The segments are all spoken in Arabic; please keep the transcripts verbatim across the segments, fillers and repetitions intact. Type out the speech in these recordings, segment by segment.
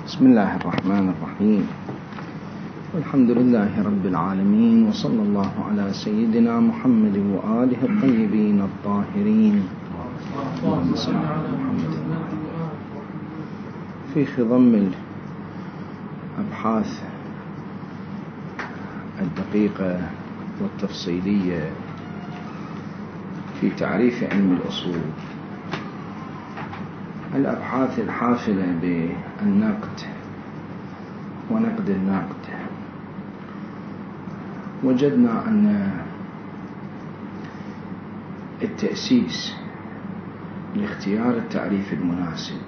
بسم الله الرحمن الرحيم. الحمد لله رب العالمين، وصلى الله على سيدنا محمد وآله الطيبين الطاهرين. اللهم صل على محمد. في خضم الأبحاث الدقيقة والتفصيلية في تعريف علم الأصول، الأبحاث الحافلة بالنقد ونقد النقد، وجدنا أن التأسيس لاختيار التعريف المناسب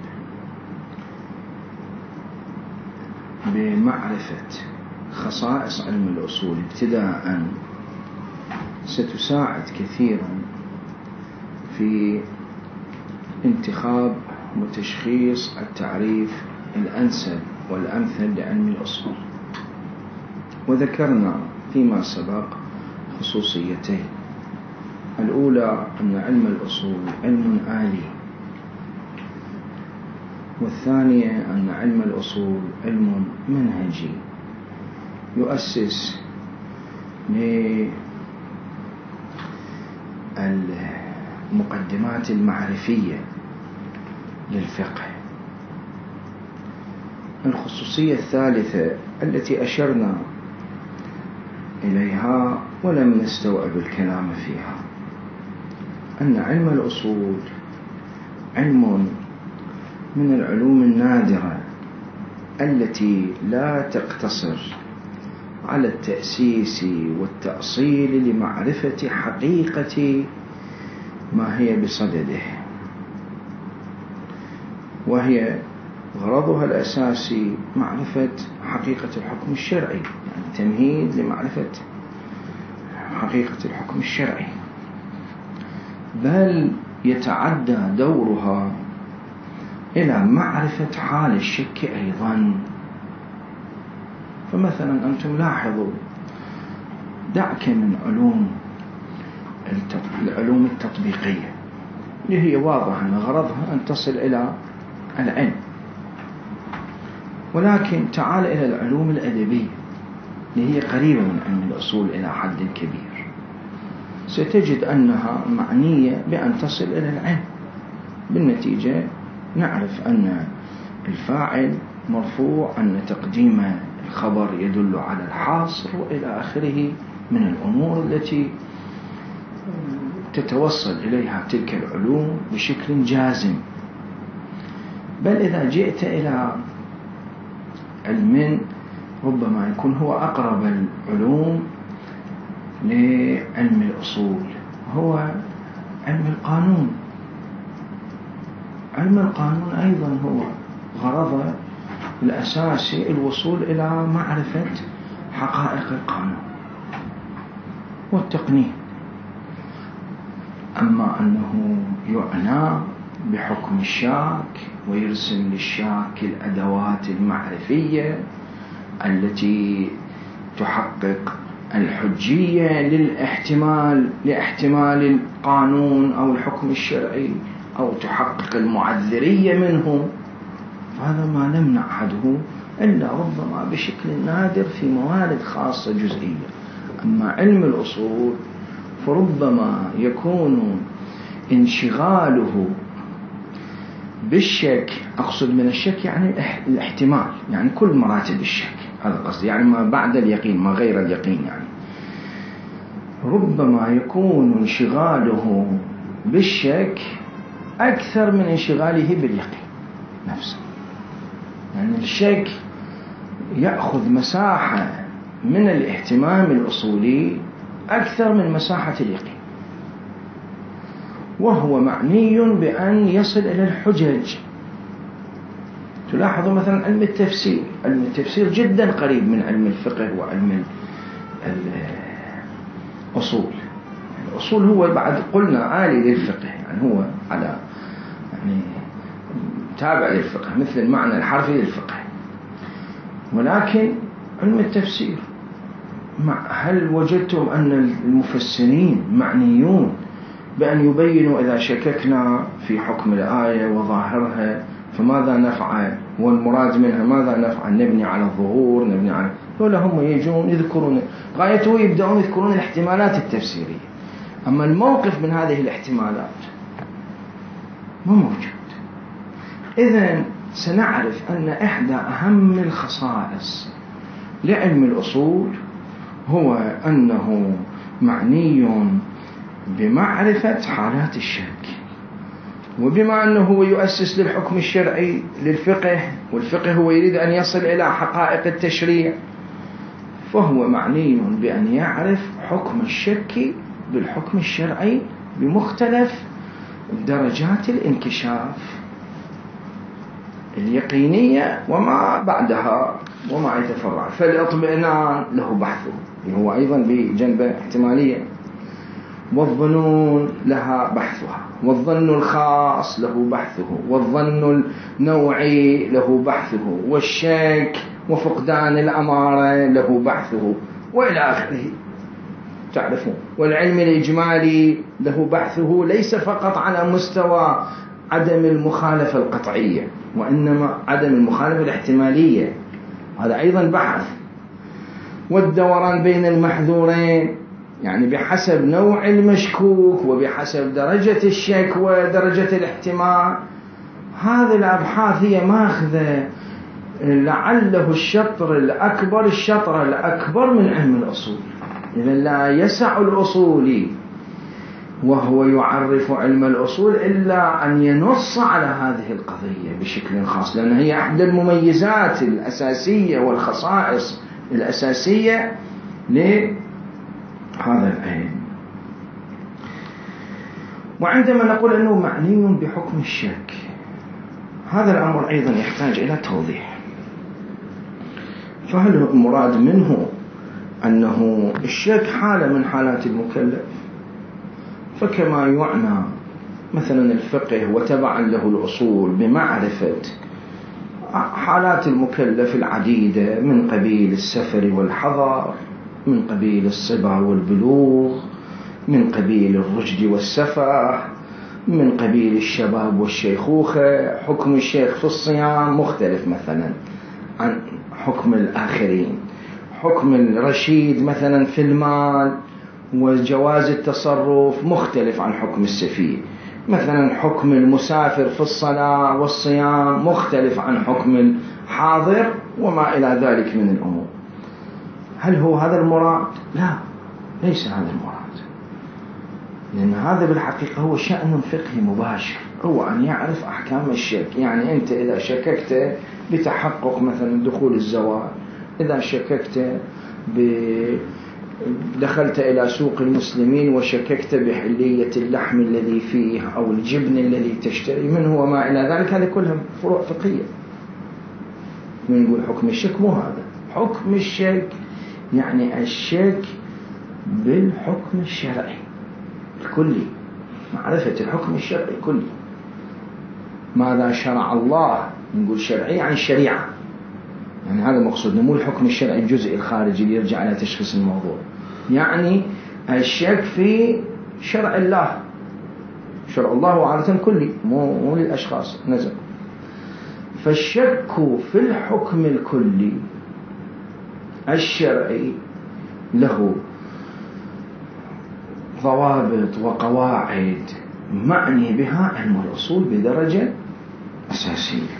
بمعرفة خصائص علم الأصول ابتداءً ستساعد كثيرا في انتخاب وتشخيص التعريف الأنسب والأمثل لعلم الأصول. وذكرنا فيما سبق خصوصيتين: الأولى أن علم الأصول علم آلي، والثانية أن علم الأصول علم منهجي يؤسس للمقدمات المعرفية للفقه. الخصوصية الثالثة التي أشرنا إليها ولم نستوعب الكلام فيها، أن علم الأصول علم من العلوم النادرة التي لا تقتصر على التأسيس والتأصيل لمعرفة حقيقة ما هي بصدده، وهي غرضها الأساسي معرفة حقيقة الحكم الشرعي، يعني تمهيد لمعرفة حقيقة الحكم الشرعي، بل يتعدى دورها إلى معرفة حال الشك أيضا. فمثلا أنتم لاحظوا، دعك من علوم العلوم التطبيقية اللي هي واضح أن غرضها أن تصل إلى العلم، ولكن تعال إلى العلوم الأدبية اللي هي قريبة من علم الأصول إلى حد كبير، ستجد أنها معنية بأن تصل إلى العلم. بالنتيجة نعرف أن الفاعل مرفوع، أن تقديم الخبر يدل على الحاصر، وإلى آخره من الأمور التي تتوصل إليها تلك العلوم بشكل جازم. بل إذا جئت إلى علم ربما يكون هو أقرب العلوم لعلم الأصول، هو علم القانون. علم القانون أيضا هو غرضه الأساسي الوصول إلى معرفة حقائق القانون والتقنين. أما أنه يعنى بحكم الشاك ويرسم للشاك الأدوات المعرفية التي تحقق الحجية للاحتمال لاحتمال القانون أو الحكم الشرعي، أو تحقق المعذرية منه، فهذا ما لم نعهده إلا ربما بشكل نادر في موارد خاصة جزئية. أما علم الأصول فربما يكون انشغاله بالشك، أقصد من الشك يعني الاحتمال، يعني كل مراتب الشك، هذا قصدي، يعني ما بعد اليقين ما غير اليقين، يعني ربما يكون انشغاله بالشك أكثر من انشغاله باليقين نفسه. يعني الشك يأخذ مساحة من الاهتمام الأصولي أكثر من مساحة اليقين، وهو معني بأن يصل إلى الحجج. تلاحظوا مثلا علم التفسير، علم التفسير جدا قريب من علم الفقه وعلم الأصول. الأصول هو بعد قلنا آلي للفقه، يعني هو على يعني تابع للفقه مثل المعنى الحرفي للفقه. ولكن علم التفسير، هل وجدتم أن المفسرين معنيون بأن يبينوا إذا شككنا في حكم الآية وظاهرها فماذا نفعل؟ والمراد منها ماذا نفعل؟ نبني على الظهور، نبني على ولا هم يجون يذكرون غايته يبدأون يذكرون الاحتمالات التفسيرية، أما الموقف من هذه الاحتمالات ما موجود. إذن سنعرف أن إحدى أهم الخصائص لعلم الأصول هو أنه معني بمعرفة حالات الشك، وبما أنه يؤسس للحكم الشرعي للفقه، والفقه هو يريد أن يصل إلى حقائق التشريع، فهو معني بأن يعرف حكم الشك بالحكم الشرعي بمختلف درجات الانكشاف اليقينية وما بعدها وما يتفرع. فالاطمئنان له بحثه هو أيضا بجنبة احتمالية، والظنون لها بحثها، والظن الخاص له بحثه، والظن النوعي له بحثه، والشك وفقدان الأمارة له بحثه، وإلى آخره تعرفون. والعلم الإجمالي له بحثه ليس فقط على مستوى عدم المخالفة القطعية، وإنما عدم المخالفة الاحتمالية، هذا أيضا بحث. والدوران بين المحذورين، يعني بحسب نوع المشكوك وبحسب درجة الشك ودرجة الاحتمال، هذه الأبحاث هي ماخذة لعله الشطر الأكبر الشطر الأكبر من علم الأصول. إذا لا يسع الأصولي وهو يعرف علم الأصول إلا أن ينص على هذه القضية بشكل خاص، لأن هي أحد المميزات الأساسية والخصائص الأساسية لهذا العلم. وعندما نقول أنه معني بحكم الشك، هذا الأمر أيضا يحتاج إلى توضيح. فهل المراد منه أنه الشك حالة من حالات المكلف؟ فكما يعنى مثلا الفقه وتبعا له الأصول بمعرفة حالات المكلف العديدة من قبيل السفر والحضر، من قبيل الصبا والبلوغ، من قبيل الرشد والسفه، من قبيل الشباب والشيخوخة. حكم الشيخ في الصيام مختلف مثلا عن حكم الآخرين، حكم الرشيد مثلا في المال وجواز التصرف مختلف عن حكم السفيه، مثلا حكم المسافر في الصلاة والصيام مختلف عن حكم الحاضر وما إلى ذلك من الأمور. هل هو هذا المراد؟ لا، ليس هذا المراد، لأن هذا بالحقيقة هو شأن فقهي مباشر، هو أن يعرف أحكام الشك. يعني أنت إذا شككت بتحقق مثلا دخول الزواج، إذا شككت دخلت إلى سوق المسلمين وشككت بحلية اللحم الذي فيه أو الجبن الذي تشتري منه وما إلى ذلك، هذه كلها فروع فقهية. من نقول حكم الشك؟ مو هذا حكم الشك، يعني الشك بالحكم الشرعي الكلي، معرفة الحكم الشرعي الكلي، ماذا شرع الله. نقول شرعي عن شريعة، يعني هذا مقصود، مو الحكم الشرعي الجزئي الخارجي اللي يرجع على تشخيص الموضوع، يعني الشك في شرع الله. شرع الله عادة كلي، مو مو للأشخاص نزل. فالشك في الحكم الكلي الشرعي له ضوابط وقواعد معني بها علم الأصول بدرجة أساسية.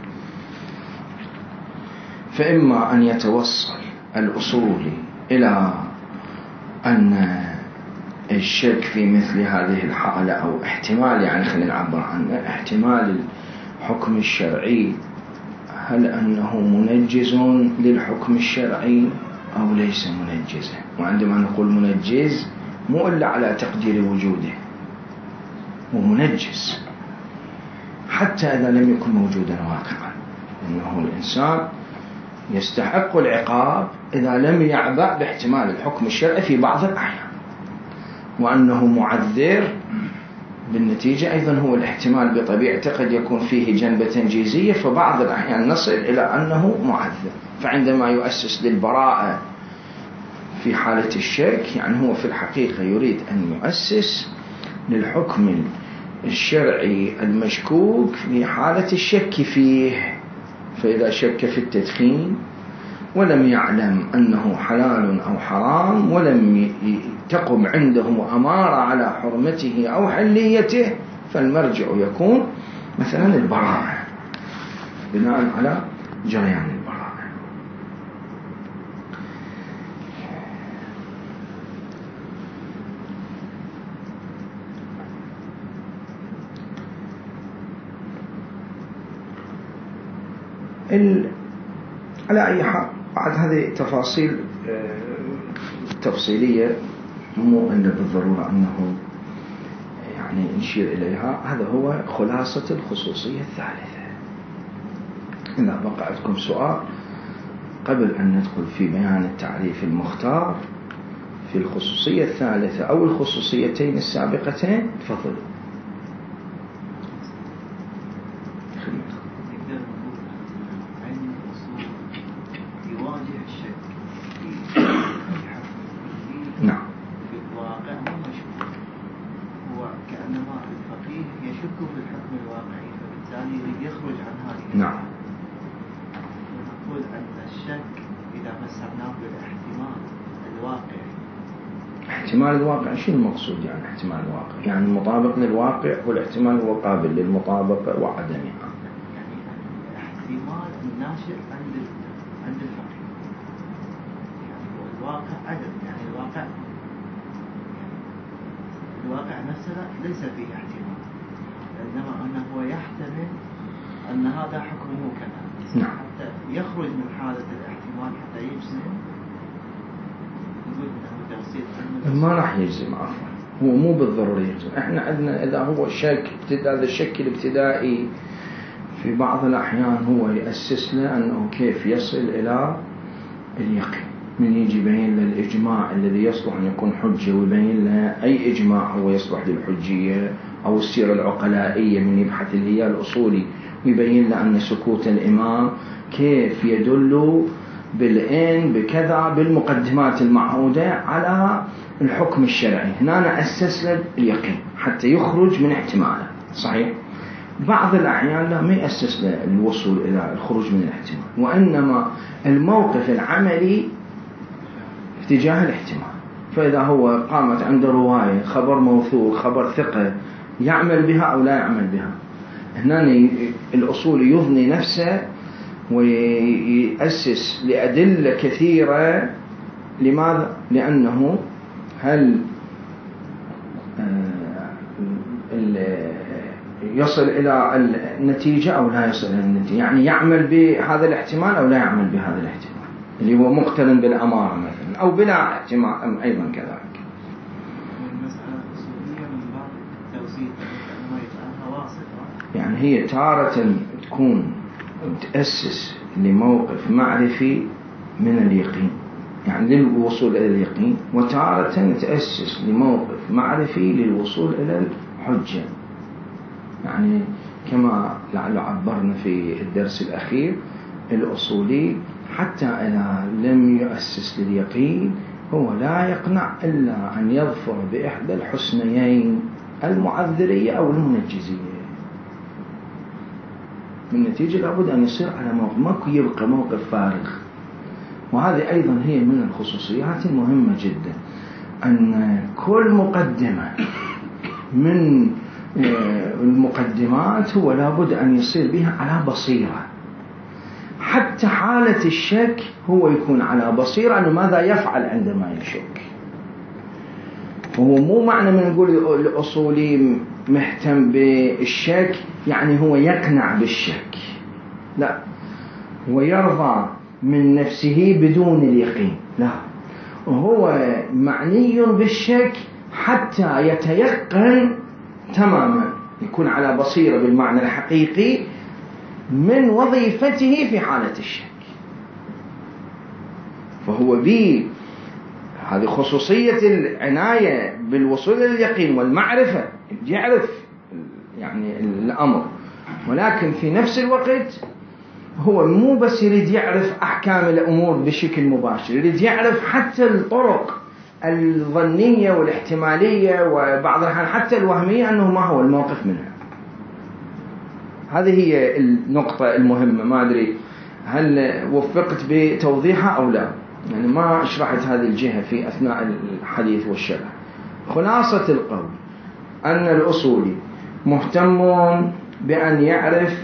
فإما أن يتوصل الأصولي إلى أن الشك في مثل هذه الحالة أو احتمال، يعني خلينا نعبر عنه، احتمال الحكم الشرعي هل أنه منجز للحكم الشرعي أو ليس منجزا. وعندما نقول منجز مو إلا على تقدير وجوده، ومنجز حتى إذا لم يكن موجودا واقعا، إنه الإنسان يستحق العقاب إذا لم يعبأ باحتمال الحكم الشرعي في بعض الأحيان، وأنه معذر بالنتيجة أيضا هو الاحتمال بطبيعته قد يكون فيه جنبة تنجيزية، فبعض الأحيان نصل إلى أنه معذر. فعندما يؤسس للبراءة في حالة الشك، يعني هو في الحقيقة يريد أن يؤسس للحكم الشرعي المشكوك في حالة الشك فيه. فإذا شك في التدخين ولم يعلم أنه حلال أو حرام ولم تقم عنده أمارة على حرمته أو حليته، فالمرجع يكون مثلا البراءة بناء على جريان البراءة. على أي حال بعد هذه تفاصيل تفصيلية مو أن بالضرورة أنه يعني نشير إليها. هذا هو خلاصة الخصوصية الثالثة. إذا بقى لكم سؤال قبل أن ندخل في بيان التعريف المختار في الخصوصية الثالثة أو الخصوصيتين السابقتين تفضلوا. نعم. ونقول أن الشك إذا فسرناه بالاحتمال الواقعي. احتمال الواقع شو المقصود يعني احتمال الواقع؟ يعني مطابق للواقع والاحتمال هو قابل للمطابقة وعدمها. يعني الاحتمال الناشئ عند عند الفقيه. يعني هو الواقع عدم، يعني الواقع يعني الواقع نفسه ليس فيه احتمال، إنما أنه هو يحتمل أن هذا حكمه كذا. نعم. حتى يخرج من حالة الاحتمال حتى يجزم، يقول أنه تفسير ما راح يجزم عفوا، هو مو بالضرورة يجزم. احنا عندنا إذا هو شك هذا الشك الابتدائي في بعض الأحيان هو يأسس له أنه كيف يصل إلى اليقين، من يجي يبين له الإجماع الذي يصلح أن يكون حجة ويبين له أي إجماع هو يصلح للحجية، أو السيرة العقلائية من يبحث اللي هي الأصولي ويبين له أن سكوت الإمام كيف يدل بالإن بكذا بالمقدمات المعهودة على الحكم الشرعي. هنا أنا أسس له اليقين حتى يخرج من احتماله. صحيح. بعض الأحيان لا، ما يأسس له الوصول إلى الخروج من الاحتمال، وإنما الموقف العملي اتجاه الاحتمال. فإذا هو قامت عنده رواية خبر موثوق خبر ثقة يعمل بها أو لا يعمل بها، هنا الأصول يضني نفسه ويأسس لأدلة كثيرة. لماذا؟ لأنه هل يصل إلى النتيجة أو لا يصل إلى النتيجة، يعني يعمل بهذا الاحتمال أو لا يعمل بهذا الاحتمال اللي هو مقترن بالأمارة مثلا، أو بلا احتمال أيضا كذلك. يعني هي تارة تكون تأسس لموقف معرفي من اليقين، يعني للوصول إلى اليقين، وتارة تأسس لموقف معرفي للوصول إلى الحجة. يعني كما لعل عبرنا في الدرس الأخير الأصولي حتى إذا لم يؤسس لليقين هو لا يقنع إلا أن يظفر بإحدى الحسنيين المعذرية أو المنجزية. بالنتيجة لابد أن يصير على موقف، ما يبقى موقف فارغ. وهذه أيضا هي من الخصوصيات المهمة جدا، أن كل مقدمة من المقدمات هو لابد أن يصير بها على بصيرة. حتى حالة الشك هو يكون على بصيرة أنه ماذا يفعل عندما يشك. وهو مو معنى من نقول الأصولي مهتم بالشك يعني هو يقنع بالشك، لا، هو يرضى من نفسه بدون اليقين، لا، وهو معني بالشك حتى يتيقن تماما، يكون على بصيرة بالمعنى الحقيقي من وظيفته في حالة الشك. فهو بي هذه خصوصية العناية بالوصول إلى اليقين والمعرفة، يعرف يعني الأمر، ولكن في نفس الوقت هو مو بس يريد يعرف أحكام الأمور بشكل مباشر، يريد يعرف حتى الطرق الظنية والاحتمالية وبعض الأحيان حتى الوهمية أنه ما هو الموقف منها. هذه هي النقطة المهمة. ما أدري هل وفقت بتوضيحها أو لا، يعني ما شرحت هذه الجهة في أثناء الحديث والشرح. خلاصة القول أن الأصولي مهتم بأن يعرف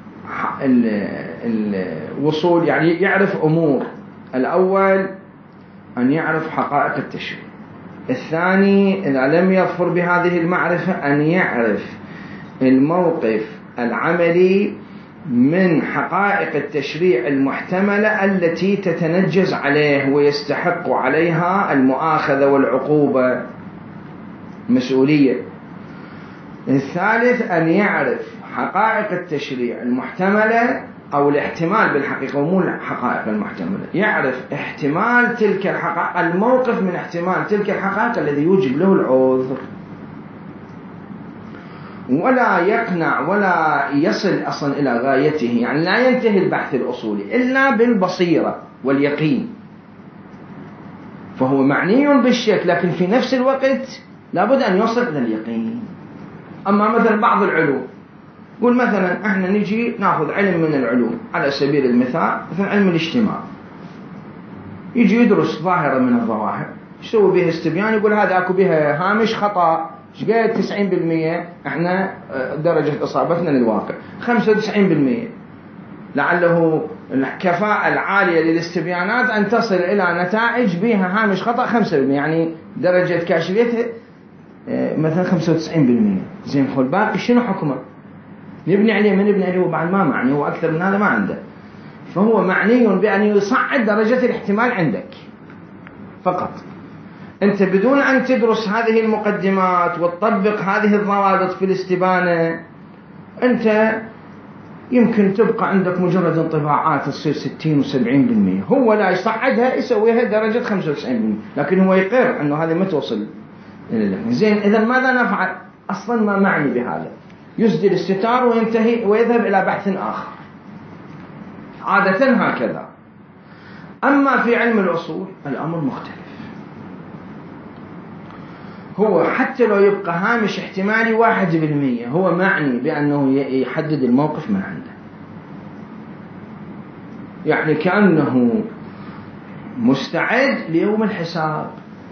الوصول، يعني يعرف أمور. الأول أن يعرف حقائق التشريع، الثاني إذا لم يظفر بهذه المعرفة أن يعرف الموقف العملي من حقائق التشريع المحتملة التي تتنجز عليه ويستحق عليها المؤاخذة والعقوبة، مسؤولية. الثالث أن يعرف حقائق التشريع المحتملة أو الاحتمال بالحقيقة، ومو الحقائق المحتملة، يعرف احتمال تلك الحقائق، الموقف من احتمال تلك الحقائق الذي يوجب له العذر، ولا يقنع ولا يصل أصلا إلى غايته. يعني لا ينتهي البحث الأصولي إلا بالبصيرة واليقين، فهو معني بالشك، لكن في نفس الوقت لابد أن يوصل إلى اليقين. أما مثلا بعض العلوم، قول مثلا احنا نجي ناخذ علم من العلوم على سبيل المثال، مثلا علم الاجتماع، يجي يدرس ظاهرة من الظواهر، يسوي بها استبيان، يقول هذا اكو بها هامش خطأ، شقد تسعين بالمئة احنا درجة اصابتنا للواقع خمسة وتسعين بالمئة، لعله الكفاءة العالية للاستبيانات ان تصل الى نتائج بها هامش خطأ خمسة بالمئة، يعني درجة كاشفيتها مثلا خمسة وتسعين بالمئة. زين، خل باقي شنو حكمه؟ نبني عليه ما نبني عليه؟ وبعد ما معني، هو أكثر من هذا ما عنده. فهو معني بأن يصعد درجة الاحتمال عندك فقط. أنت بدون أن تدرس هذه المقدمات وتطبق هذه الضوابط في الاستبانة، أنت يمكن تبقى عندك مجرد انطباعات تصير ستين وسبعين بالمئة، هو لا يصعدها يسويها درجة خمسة وتسعين بالمئة، لكن هو يقر أنه هذه ما توصل. زين، إذا ماذا نفعل؟ أصلا ما معني بهذا، يسدل الستار وينتهي ويذهب إلى بحث آخر، عادة هكذا. أما في علم الأصول الأمر مختلف، هو حتى لو يبقى هامش احتمالي واحد بالمية، هو معني بأنه يحدد الموقف من عنده، يعني كأنه مستعد ليوم الحساب،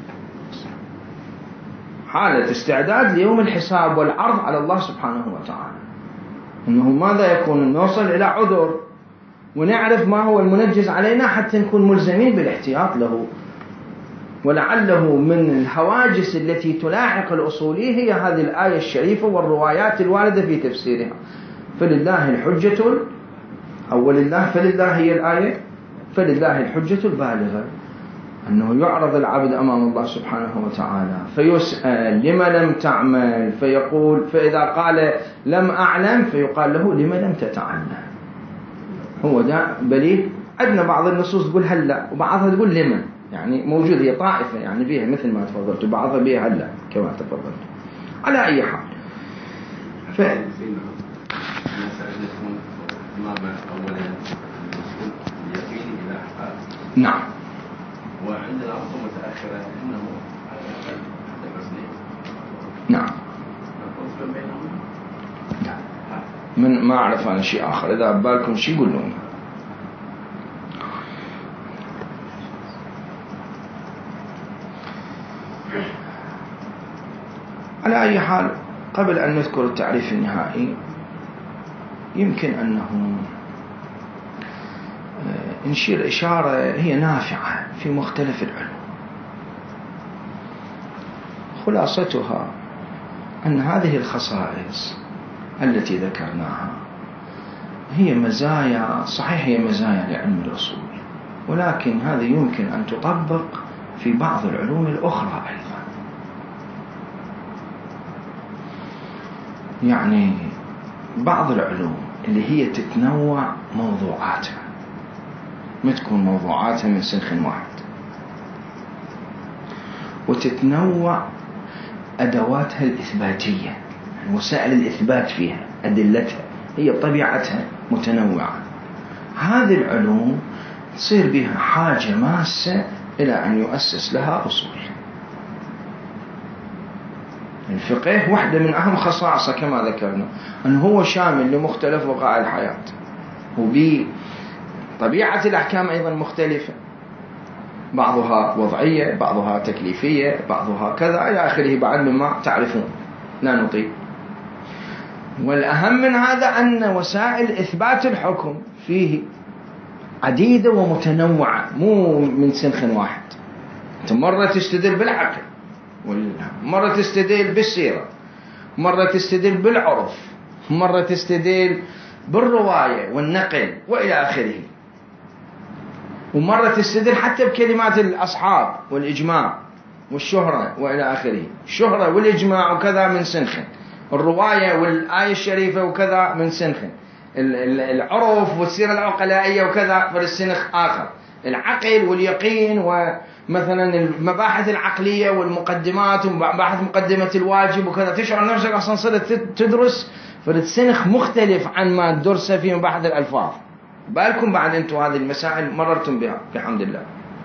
حالة استعداد ليوم الحساب والعرض على الله سبحانه وتعالى، أنه ماذا يكون، أن نوصل إلى عذر ونعرف ما هو المنجز علينا حتى نكون ملزمين بالاحتياط له. ولعله من الهواجس التي تلاحق الأصولي هي هذه الآية الشريفة والروايات الواردة في تفسيرها، فلله الحجة أو لله فلله هي الآية، فلله الحجة البالغة، أنه يعرض العبد أمام الله سبحانه وتعالى فيسأل لما لم تعمل، فيقول، فإذا قال لم أعلم فيقال له لما لم تتعلم. هو ده بليل. عندنا بعض النصوص تقول هلا وبعضها تقول لما، يعني موجود، هي طائفة يعني بيها مثل ما تفضلت، وبعضها بيها هلا كما تفضلت. على أي حال، ف نعم، وعندنا أخطاء متأخرة إنه نعم، من ما أعرف أنا شيء آخر، إذا أبالكم شيء قولون. على أي حال، قبل أن نذكر التعريف النهائي يمكن أنه نشير إشارة هي نافعة في مختلف العلوم. خلاصتها أن هذه الخصائص التي ذكرناها هي مزايا، صحيح هي مزايا لعلم الأصول، ولكن هذا يمكن أن تطبق في بعض العلوم الأخرى أيضا. يعني بعض العلوم اللي هي تتنوع موضوعاتها، ما تكون موضوعاتها من سنخ واحد، وتتنوع أدواتها الإثباتية، يعني وسائل الإثبات فيها، أدلتها، هي طبيعتها متنوعة. هذه العلوم تصير بها حاجة ماسة إلى أن يؤسس لها أصول. الفقه واحدة من أهم خصائصه كما ذكرنا أنه هو شامل لمختلف وقائع الحياة، وبطبيعة الأحكام أيضا مختلفة، بعضها وضعية، بعضها تكليفية، بعضها كذا إلى آخره، بعد مما تعرفون لا نطيل. والأهم من هذا أن وسائل إثبات الحكم فيه عديدة ومتنوعة، مو من سنخ واحد. مرة تستدل بالعقل، مرة تستدل بالسيرة، مرة تستدل بالعرف، مرة تستدل بالرواية والنقل وإلى آخره، ومرة تستدل حتى بكلمات الأصحاب والإجماع والشهرة وإلى آخره. الشهرة والإجماع وكذا من سنخ، الرواية والآية الشريفة وكذا من سنخ، العرف والسيرة العقلائية وكذا فالسنخ آخر، العقل واليقين ومثلا المباحث العقلية والمقدمات ومباحث مقدمة الواجب وكذا، تشعر نفسك أصلا صرت تدرس فالسنخ مختلف عن ما درسه في مباحث الألفاظ. بالكم بعد أنتم هذه المسائل مررتم بها بحمد الله.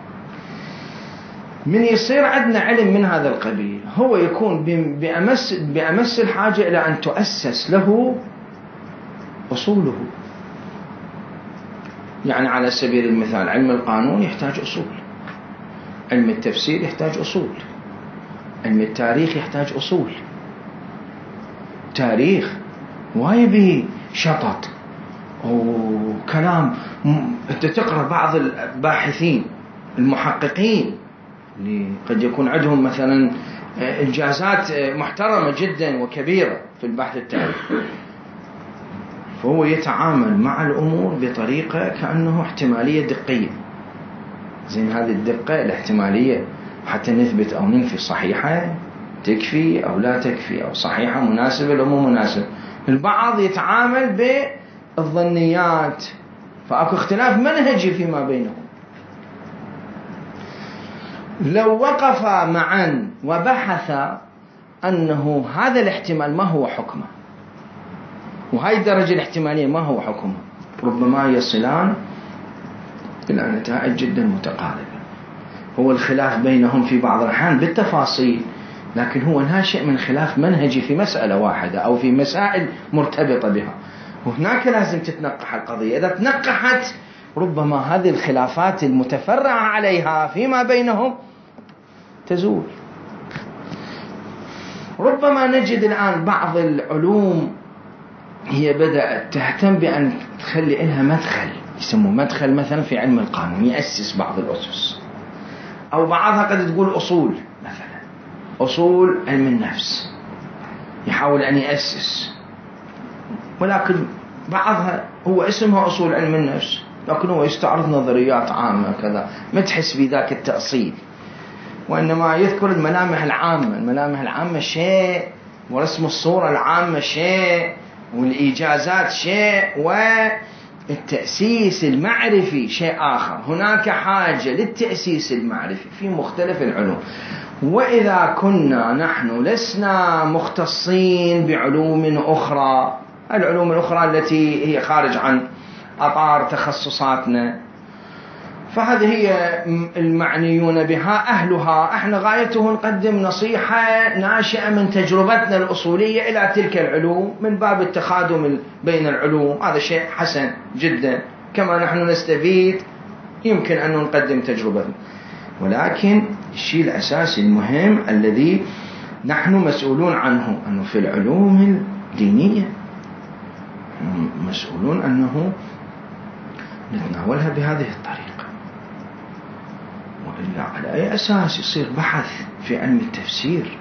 من يصير عندنا علم من هذا القبيل هو يكون بأمس, بأمس الحاجة إلى أن تؤسس له أصوله. يعني على سبيل المثال علم القانون يحتاج أصول، علم التفسير يحتاج أصول، علم التاريخ يحتاج أصول. تاريخ واي به شطط وكلام، أنت تقرأ بعض الباحثين المحققين اللي قد يكون عندهم مثلا إنجازات محترمة جدا وكبيرة في البحث التاريخي، فهو يتعامل مع الأمور بطريقة كأنه احتمالية دقية. زين هذه الدقة الاحتمالية حتى نثبت أو ننفي صحيحة تكفي أو لا تكفي، أو صحيحة مناسبة أو مو مناسبة. البعض يتعامل بالظنيات، فأكو اختلاف منهجي فيما بينهم. لو وقف معا وبحث أنه هذا الاحتمال ما هو حكمه وهاي الدرجة الاحتمالية ما هو حكمه، ربما يصلان إلى نتائج جدا متقاربة. هو الخلاف بينهم في بعض الأحيان بالتفاصيل، لكن هو ناشئ من خلاف منهجي في مسألة واحدة أو في مسائل مرتبطة بها، وهناك لازم تتنقح القضية. إذا تنقحت ربما هذه الخلافات المتفرعة عليها فيما بينهم تزول. ربما نجد الآن بعض العلوم هي بدأت تهتم بأن تخلي لها مدخل، يسموه مدخل مثلا في علم القانون، يأسس بعض الأسس، أو بعضها قد تقول أصول، مثلا أصول علم النفس يحاول أن يأسس، ولكن بعضها هو اسمها أصول علم النفس لكن هو يستعرض نظريات عامة كذا، ما تحس بذاك التأصيل، وإنما يذكر الملامح العامة. الملامح العامة شيء، ورسم الصورة العامة شيء، والإيجازات شيء، والتأسيس المعرفي شيء آخر. هناك حاجة للتأسيس المعرفي في مختلف العلوم. وإذا كنا نحن لسنا مختصين بعلوم أخرى، العلوم الأخرى التي هي خارج عن أطار تخصصاتنا، فهذه هي المعنيون بها أهلها. احنا غايته نقدم نصيحة ناشئة من تجربتنا الأصولية إلى تلك العلوم من باب التخادم بين العلوم. هذا شيء حسن جدا، كما نحن نستفيد يمكن أن نقدم تجربتنا. ولكن الشيء الأساسي المهم الذي نحن مسؤولون عنه أنه في العلوم الدينية مسؤولون أنه نتناولها بهذه الطريقة. وإلا على أي أساس يصير بحث في علم التفسير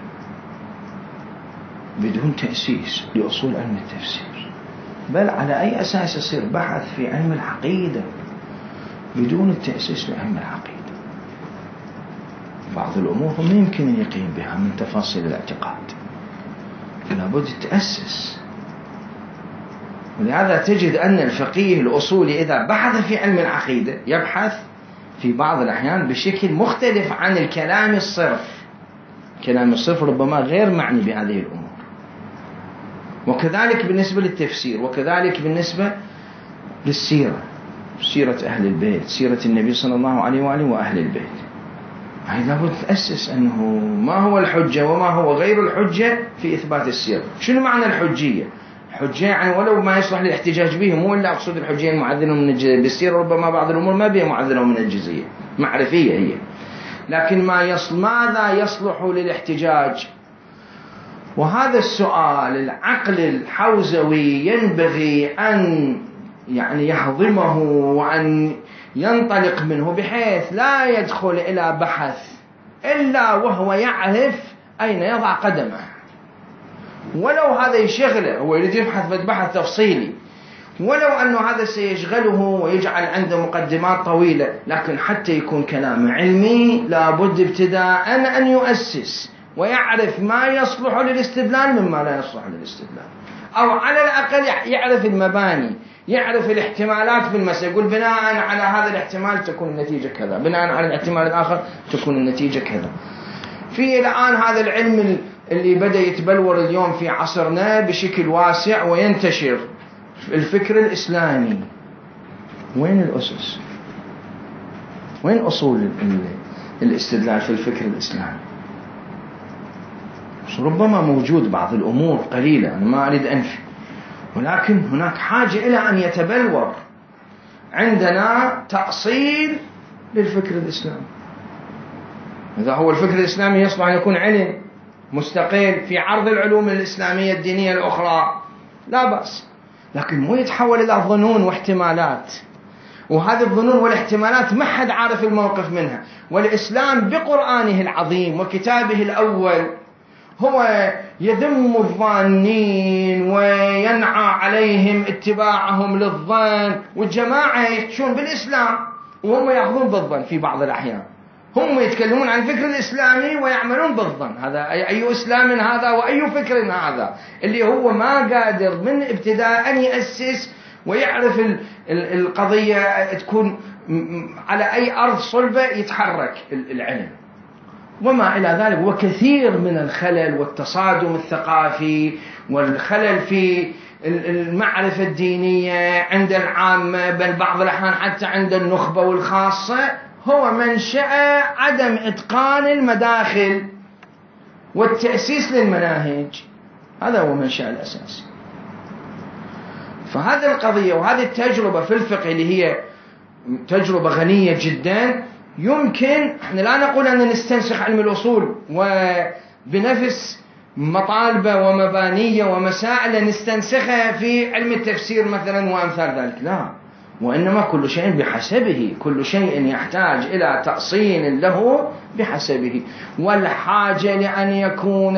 بدون تأسيس لأصول علم التفسير؟ بل على أي أساس يصير بحث في علم العقيدة بدون التأسيس لعلم العقيدة؟ بعض الأمور ما يمكن أن يقيم بها من تفاصيل الاعتقاد، لابد تأسس. ولهذا تجد أن الفقيه الأصولي إذا بحث في علم العقيدة يبحث في بعض الأحيان بشكل مختلف عن الكلام الصرف. كلام الصرف ربما غير معني بهذه الأمور. وكذلك بالنسبة للتفسير، وكذلك بالنسبة للسيرة، سيرة أهل البيت، سيرة النبي صلى الله عليه وآله وأهل البيت. هاي لابد تأسس أنه ما هو الحجة وما هو غير الحجة في إثبات السير. شنو معنى الحجية؟ حجة يعني ولو ما يصلح للاحتجاج به، مو إلا أقصد الحجية المعذرة من الجزية. بالسير ربما بعض الأمور ما بها معذرة من الجزية، معرفية هي، لكن ما يصل ماذا يصلح للاحتجاج؟ وهذا السؤال العقل الحوزوي ينبغي أن يعني يهضمه وأن ينطلق منه، بحيث لا يدخل إلى بحث إلا وهو يعرف أين يضع قدمه، ولو هذا يشغله، هو يريد يبحث بحث تفصيلي، ولو أنه هذا سيشغله ويجعل عنده مقدمات طويلة، لكن حتى يكون كلام علمي لابد ابتداء أن يؤسس ويعرف ما يصلح للاستدلال مما لا يصلح للاستدلال، أو على الأقل يعرف المباني، يعرف الاحتمالات في المسألة، يقول بناء على هذا الاحتمال تكون النتيجة كذا، بناء على الاحتمال الآخر تكون النتيجة كذا. في الآن هذا العلم اللي بدأ يتبلور اليوم في عصرنا بشكل واسع وينتشر، الفكر الإسلامي، وين الأسس؟ وين أصول الاستدلال في الفكر الإسلامي؟ ربما موجود بعض الأمور قليلة، أنا ما أريد أنفي، ولكن هناك حاجة إلى أن يتبلور عندنا تأصيل للفكر الإسلامي. إذا هو الفكر الإسلامي يصلح أن يكون علم مستقل في عرض العلوم الإسلامية الدينية الأخرى لا بأس، لكن مو يتحول إلى ظنون واحتمالات، وهذه الظنون والاحتمالات ما حد عارف الموقف منها. والإسلام بقرآنه العظيم وكتابه الأول هو يذم الظانين وينعى عليهم اتباعهم للظن، والجماعة يحشون بالإسلام وهم يأخذون بالظن في بعض الأحيان، هم يتكلمون عن الفكر الإسلامي ويعملون بالظن. هذا أي إسلام هذا وأي فكر هذا اللي هو ما قادر من ابتداء أن يأسس ويعرف القضية تكون على أي أرض صلبة يتحرك العلم وما إلى ذلك. وكثير من الخلل والتصادم الثقافي والخلل في المعرفة الدينية عند العامة، بل بعض الأحيان حتى عند النخبة والخاصة، هو منشأ عدم إتقان المداخل والتأسيس للمناهج. هذا هو منشأ الأساس. فهذه القضية وهذه التجربة في الفقه اللي هي تجربة غنية جدا، يمكن احنا لا نقول أن نستنسخ علم الأصول وبنفس مطالبة ومبانية ومسائل نستنسخها في علم التفسير مثلا وأمثال ذلك، لا، وإنما كل شيء بحسبه، كل شيء يحتاج إلى تأصيل له بحسبه. والحاجة لأن يكون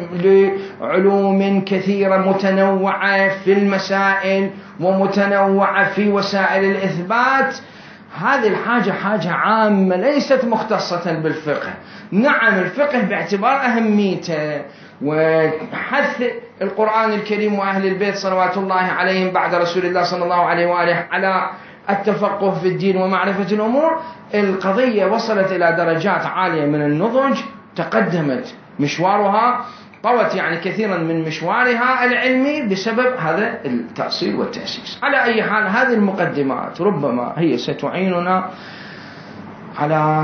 لعلوم كثيرة متنوعة في المسائل ومتنوعة في وسائل الإثبات، هذه الحاجة حاجة عامة ليست مختصة بالفقه. نعم الفقه باعتبار أهميته وحث القرآن الكريم وأهل البيت صلوات الله عليهم بعد رسول الله صلى الله عليه وآله على التفقه في الدين ومعرفة الأمور، القضية وصلت إلى درجات عالية من النضج، تقدمت مشوارها، طوت يعني كثيرا من مشوارها العلمي بسبب هذا التأصيل والتأسيس. على أي حال هذه المقدمات ربما هي ستعيننا على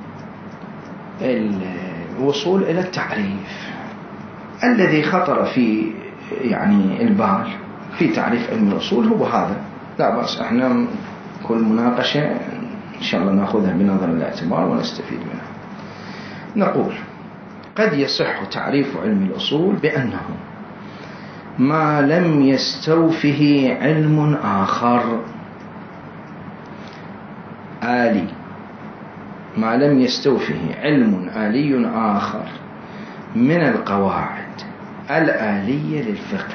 الوصول إلى التعريف الذي خطر في يعني البال في تعريف علم الأصول. هو هذا، لا بأس، احنا كل مناقشة إن شاء الله نأخذها بنظر الاعتبار ونستفيد منها. نقول قد يصح تعريف علم الأصول بأنه ما لم يستوفه علم آخر آلي، ما لم يستوفه علم آلي آخر من القواعد الآلية للفقه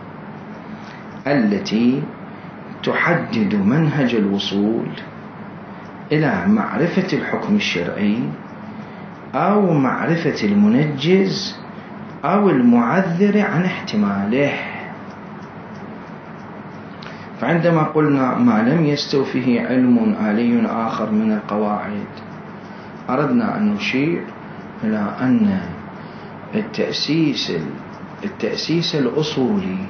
التي تحدد منهج الوصول إلى معرفة الحكم الشرعي أو معرفة المنجز أو المعذر عن احتماله. فعندما قلنا ما لم يستوفه علم آلي آخر من القواعد، أردنا أن نشير إلى أن التأسيس التأسيس الأصولي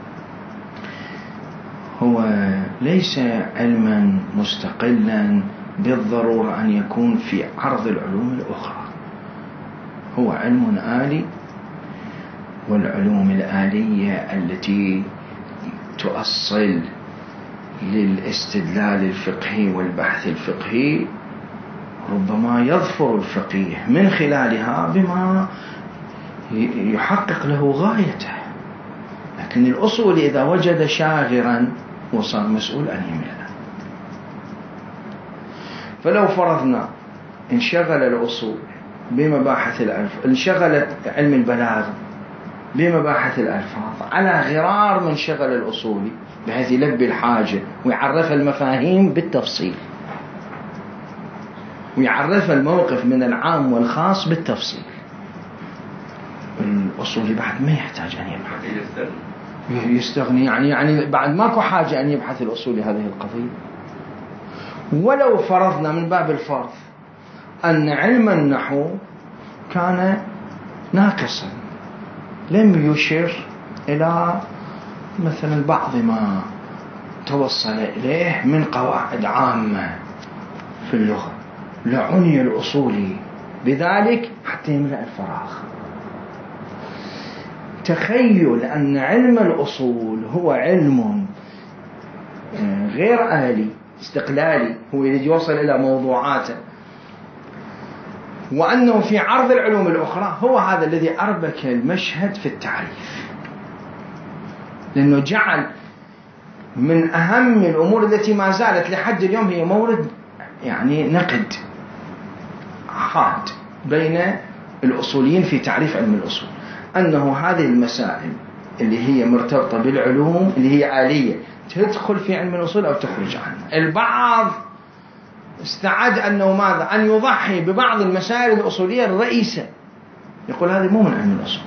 هو ليس علما مستقلا بالضرورة أن يكون في عرض العلوم الأخرى. هو علم آلي، والعلوم الآلية التي تؤصل للاستدلال الفقهي والبحث الفقهي ربما يظفر الفقيه من خلالها بما يحقق له غايته. لكن الأصول إذا وجد شاغرا وصار مسؤول أن يملأ. فلو فرضنا انشغل الأصول بمباحث الألفاظ، انشغلت علم البلاغة بمباحث الألفاظ على غرار من شغل الأصولي بحيث يلبي الحاجة ويعرف المفاهيم بالتفصيل ويعرف الموقف من العام والخاص بالتفصيل، الأصولي بعد ما يحتاج أن يبحث، يستغني يعني يعني بعد ماكو حاجة أن يبحث الأصولي هذه القضية. ولو فرضنا من باب الفرض أن علم النحو كان ناقصا، لم يشر إلى مثلا بعض ما توصل إليه من قواعد عامة في اللغة، لعني الأصولي بذلك حتى يملأ الفراغ. تخيل أن علم الأصول هو علم غير آلي استقلالي، هو يريد يوصل إلى موضوعاته، وأنه في عرض العلوم الأخرى هو هذا الذي أربك المشهد في التعريف، لأنه جعل من أهم الأمور التي ما زالت لحد اليوم هي مورد يعني نقد حاد بين الأصوليين في تعريف علم الأصول، أنه هذه المسائل اللي هي مرتبطة بالعلوم اللي هي آلية تدخل في علم الأصول أو تخرج عنه. البعض استعد أنه ماذا؟ أن يضحي ببعض المسائل الأصولية الرئيسة، يقول هذه مو من علم الأصول،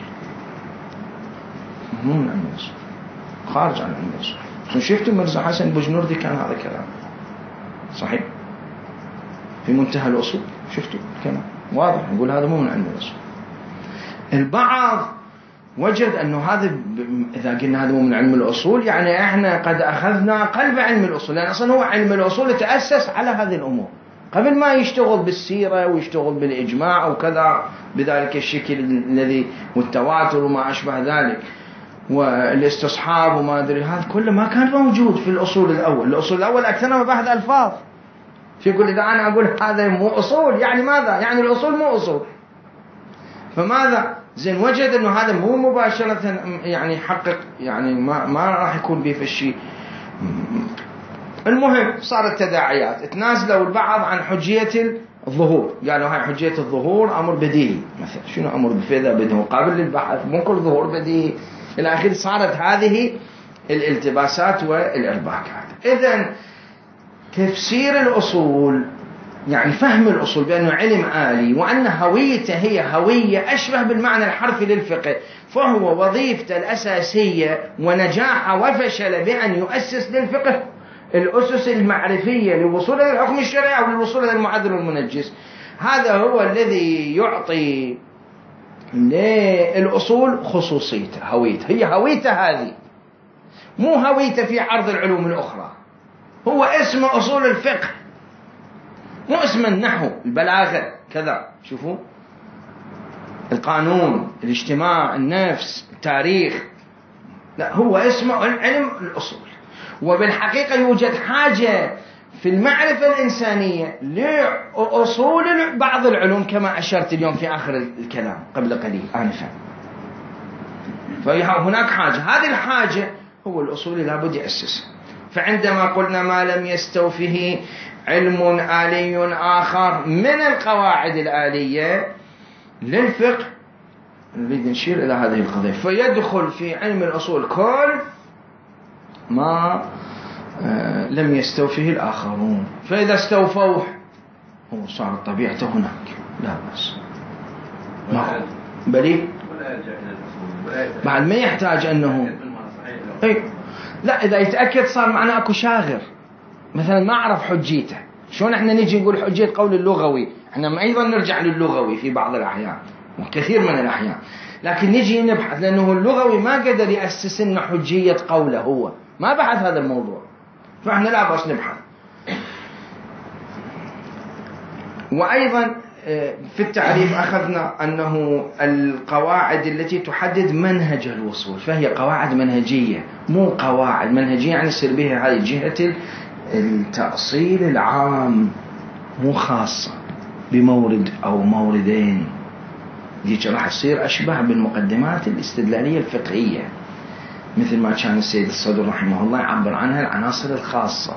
مو من علم الأصول، خارج عن علم الأصول. شفتوا مرزا حسن بجنوردي كان هذا كلام صحيح في منتهى الأصول، شفتوا الكلام واضح يقول هذا مو من علم الأصول. البعض وجد أنه هذا إذا قلنا هذا مو من علم الأصول يعني إحنا قد أخذنا قلب علم الأصول، لأن أصلا هو علم الأصول تأسس على هذه الأمور قبل ما يشتغل بالسيرة ويشتغل بالإجماع أو كذا بذلك الشكل الذي والتواتر وما أشبه ذلك والاستصحاب وما أدري، هذا كله ما كان موجود في الأصول الأول. الأصول الأول أكثر مباحث ألفاظ، في كل إذا أنا أقول هذا مو أصول يعني ماذا؟ يعني الأصول مو أصول. فماذا؟ زين وجد أنه هذا مو مباشرة يعني يحقق يعني ما ما راح يكون به في الشيء. المهم صارت تداعيات، تنازلوا البعض عن حجية الظهور، قالوا هاي حجية الظهور أمر بديهي مثلا. شنو أمر بفذا بديهي قابل للبحث، مو كل ظهور بديهي إلى آخره. صارت هذه الالتباسات والإرباكات. إذن تفسير الأصول يعني فهم الأصول بأنه علم آلي وأن هويته هي هوية أشبه بالمعنى الحرفي للفقه، فهو وظيفته الأساسية ونجاح وفشل بأن يؤسس للفقه الأسس المعرفية للوصول إلى الحكم الشرعي أو للوصول إلى المعدل والمنجس. هذا هو الذي يعطي للأصول خصوصيته، هويته، هي هويته هذه، مو هويته في عرض العلوم الأخرى. هو اسم أصول الفقه، مو اسم النحو، البلاغة كذا، شوفوا القانون، الاجتماع، النفس، التاريخ، لا هو اسم علم الأصول. وبالحقيقة يوجد حاجة في المعرفة الإنسانية لأصول بعض العلوم كما أشرت اليوم في آخر الكلام قبل قليل آنفا. فهناك حاجة، هذه الحاجة هو الأصول لابد يأسسها. فعندما قلنا ما لم يستوفه علم آلي آخر من القواعد الآلية للفقه نريد نشير إلى هذه القضية. فيدخل في علم الأصول كل ما لم يستوفه الآخرون، فإذا استوفوه هو صارت طبيعته هناك لا بس ما بلي بعد ما يحتاج أنه أي لا إذا يتأكد صار معنا أكو شاغر مثلا ما أعرف حجيته. شلون احنا نجي نقول حجية قول اللغوي؟ احنا أيضا نرجع للغوي في بعض الأحيان وكثير من الأحيان، لكن نجي نبحث لأنه اللغوي ما قدر يأسس لنا حجية قوله، هو ما بحث هذا الموضوع، فاحنا لا بس نبحث. وأيضا في التعريف أخذنا أنه القواعد التي تحدد منهج الوصول، فهي قواعد منهجية، مو قواعد منهجية يعني يصير بها هذه جهة التأصيل العام، مو خاصة بمورد أو موردين. دي راح تصير أشبه بالمقدمات الاستدلالية الفقهية، مثل ما كان السيد الصدر رحمه الله يعبر عنها العناصر الخاصة.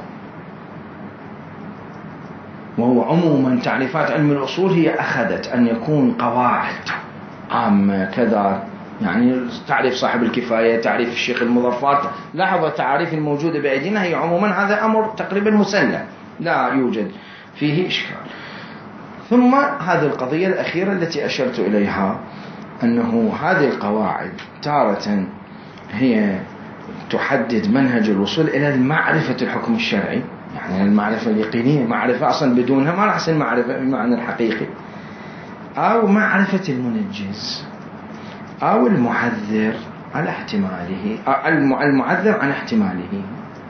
وهو عموما تعريفات علم الأصول هي أخذت أن يكون قواعد عامة كذا، يعني تعريف صاحب الكفاية، تعريف الشيخ المضافات، لاحظوا التعاريف الموجودة بأيدينا هي عموما هذا أمر تقريبا مسلم لا يوجد فيه إشكال. ثم هذه القضية الأخيرة التي أشرت إليها، أنه هذه القواعد تارة هي تحدد منهج الوصول إلى معرفة الحكم الشرعي، يعني المعرفة اليقينية، معرفة أصلا بدونها ما راح تصير معرفة بالمعنى الحقيقي، أو معرفة المنجز أو المحذر على احتماله، المعذر عن احتماله.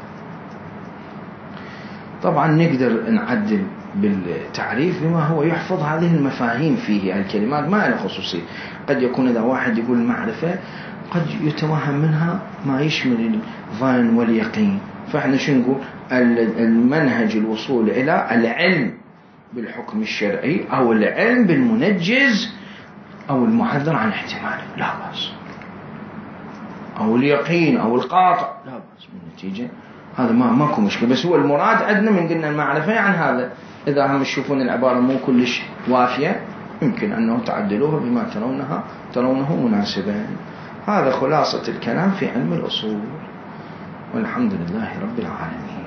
طبعا نقدر نعدل بالتعريف بما هو يحفظ هذه المفاهيم فيه، الكلمات ما لها خصوصية. قد يكون إذا واحد يقول معرفة قد يتوهم منها ما يشمل الظن واليقين، فإحنا شو نقول؟ المنهج الوصول إلى العلم بالحكم الشرعي أو العلم بالمنجز أو المحذر عن احتماله لا بأس، أو اليقين أو القاطع لا بأس بالنتيجة، هذا ما ماكو مشكلة. بس هو المراد عندنا من قلنا المعرفة عن هذا، إذا هم تشوفون العبارة مو كلش وافية يمكن أنه تعدلوها بما ترونها ترونه مناسبا. هذا خلاصة الكلام في علم الأصول، والحمد لله رب العالمين.